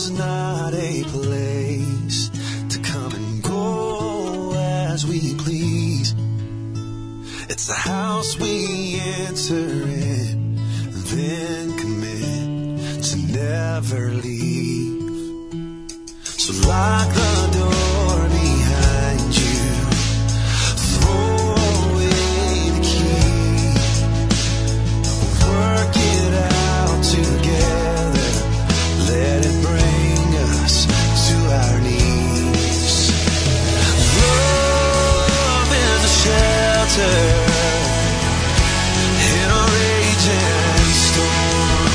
is not a place to come and go as we please. It's a house we enter in, then commit to never leave. So lock the door behind you, throw away the key, work it out together, let it bring us to our knees. Love is a shelter in a raging storm.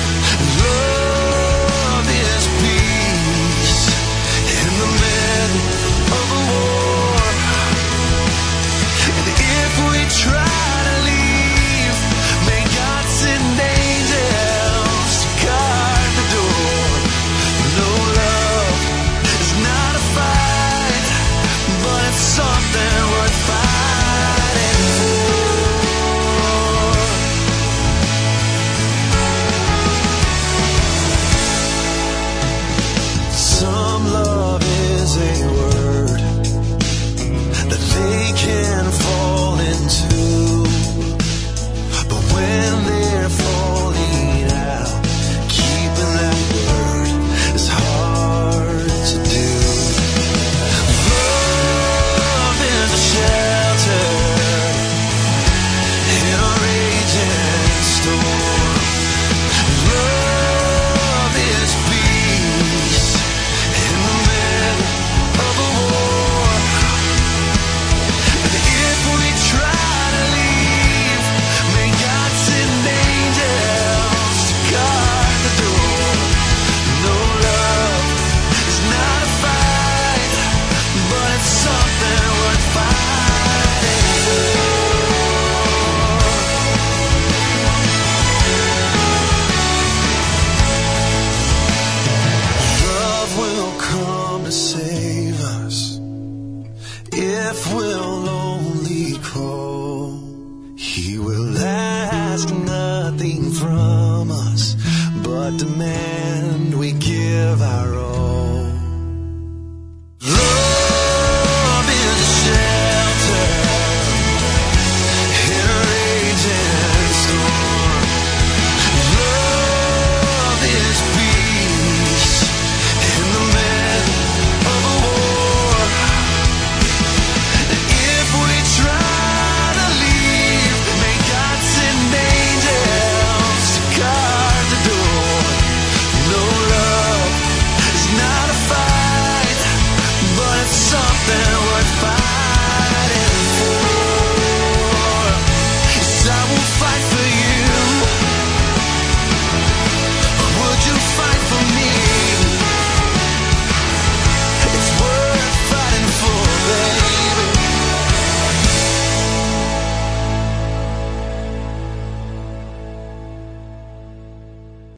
Love is peace in the middle of a war. And if we try to leave, may God send angels to guard the door. No, love is not a fight, but it's something worth fighting for. Some love is a word that they can fall into, but when they're falling out, keeping that word is hard to do. Love is a shelter in a raging storm. Love is peace in the middle of a war. And if we try to leave, may God send angels to guard the door. No, love is not a fight, but it's something worth fighting for. Love will come to save us if we'll